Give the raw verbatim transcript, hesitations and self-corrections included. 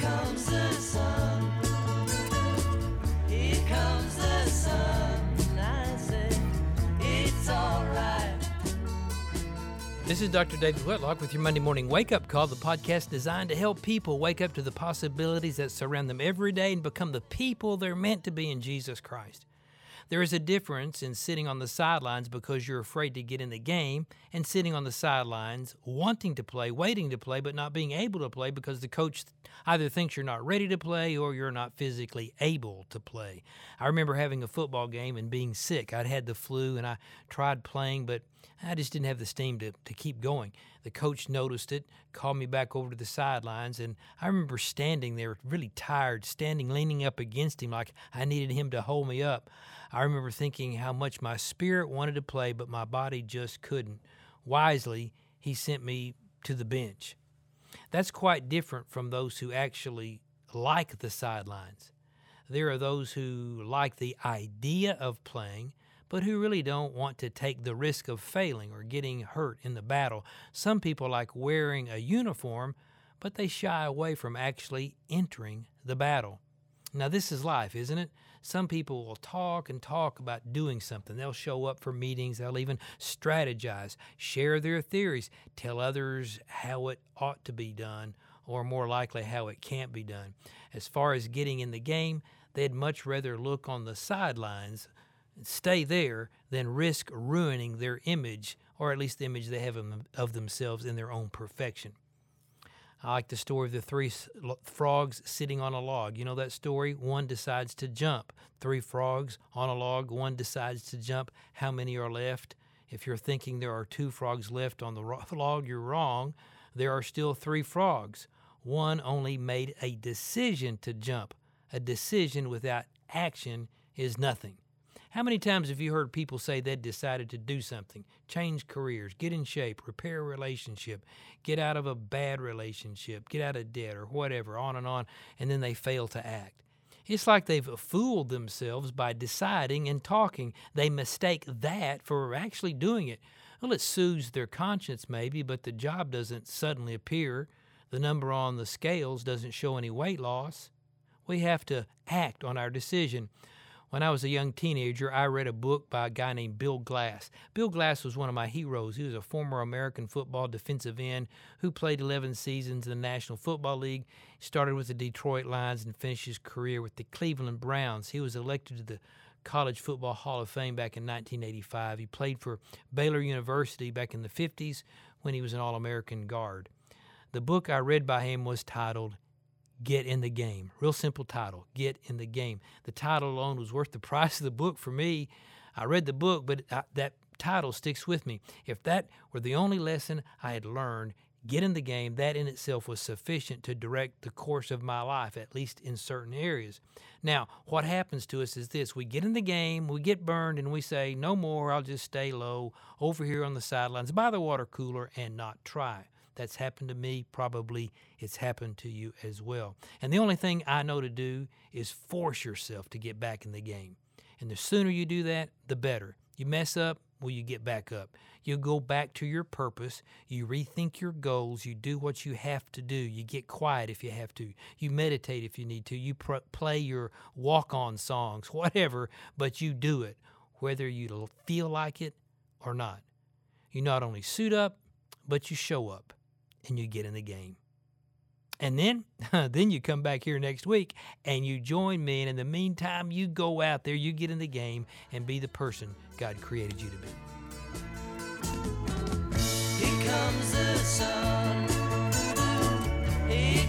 comes the sun. Here comes the sun. I say, it's all right. This is Doctor David Whitlock with your Monday Morning Wake Up Call, the podcast designed to help people wake up to the possibilities that surround them every day and become the people they're meant to be in Jesus Christ. There is a difference in sitting on the sidelines because you're afraid to get in the game and sitting on the sidelines wanting to play, waiting to play, but not being able to play because the coach either thinks you're not ready to play or you're not physically able to play. I remember having a football game and being sick. I'd had the flu and I tried playing, but I just didn't have the steam to, to keep going. The coach noticed it, called me back over to the sidelines, and I remember standing there really tired, standing, leaning up against him like I needed him to hold me up. I remember thinking how much my spirit wanted to play, but my body just couldn't. Wisely, he sent me to the bench. That's quite different from those who actually like the sidelines. There are those who like the idea of playing, but who really don't want to take the risk of failing or getting hurt in the battle. Some people like wearing a uniform, but they shy away from actually entering the battle. Now, this is life, isn't it? Some people will talk and talk about doing something. They'll show up for meetings. They'll even strategize, share their theories, tell others how it ought to be done, or more likely how it can't be done. As far as getting in the game, they'd much rather look on the sidelines, stay there, than risk ruining their image, or at least the image they have of themselves in their own perfection. I like the story of the three frogs sitting on a log. You know that story? One decides to jump. Three frogs on a log, one decides to jump. How many are left? If you're thinking there are two frogs left on the log, you're wrong. There are still three frogs. One only made a decision to jump. A decision without action is nothing. How many times have you heard people say they decided to do something, change careers, get in shape, repair a relationship, get out of a bad relationship, get out of debt or whatever, on and on, and then they fail to act? It's like they've fooled themselves by deciding and talking. They mistake that for actually doing it. Well, it soothes their conscience maybe, but the job doesn't suddenly appear. The number on the scales doesn't show any weight loss. We have to act on our decision. When I was a young teenager, I read a book by a guy named Bill Glass. Bill Glass was one of my heroes. He was a former American football defensive end who played eleven seasons in the National Football League, started with the Detroit Lions and finished his career with the Cleveland Browns. He was elected to the College Football Hall of Fame back in nineteen eighty-five. He played for Baylor University back in the fifties when he was an All-American guard. The book I read by him was titled Get in the Game. Real simple title, Get in the Game. The title alone was worth the price of the book for me. I read the book, but I, that title sticks with me. If that were the only lesson I had learned, get in the game, that in itself was sufficient to direct the course of my life, at least in certain areas. Now, what happens to us is this. We get in the game, we get burned, and we say, no more, I'll just stay low over here on the sidelines by the water cooler and not try. That's happened to me. Probably it's happened to you as well. And the only thing I know to do is force yourself to get back in the game. And the sooner you do that, the better. You mess up, well, you get back up. You go back to your purpose. You rethink your goals. You do what you have to do. You get quiet if you have to. You meditate if you need to. You pr- play your walk-on songs, whatever, but you do it, whether you feel like it or not. You not only suit up, but you show up. And you get in the game. And then, then you come back here next week and you join me. And in the meantime, you go out there, you get in the game and be the person God created you to be. Here comes the sun. Here